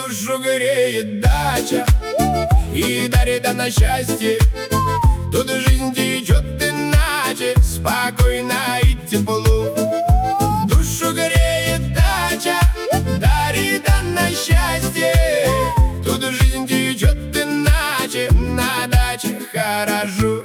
душу греет дача и дарит она счастье. Тут жизнь течет иначе, спокойно и тепло. Душу греет дача, дарит она счастье. Тут жизнь течет иначе, на даче хорошо.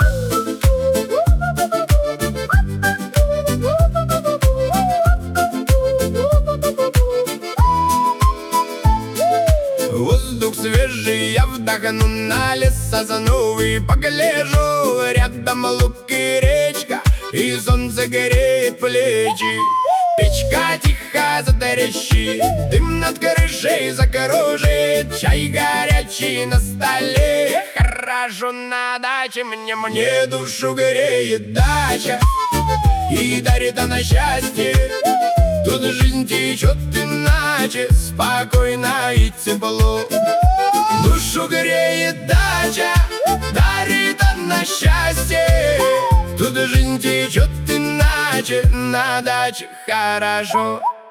Воздух свежий, я вдохну, на лес сазану и погляжу. Рядом луг и речка, и солнце греет плечи. Печка тихо затрещит, дым над крышей закружит. Чай горячий на столе, хорошо на даче. Мне душу греет дача и дарит она счастье. Тут жизнь течет иначе, спокойно и тепло. Душу греет дача, дарит она счастье. Тут жизнь течет иначе, на даче хорошо.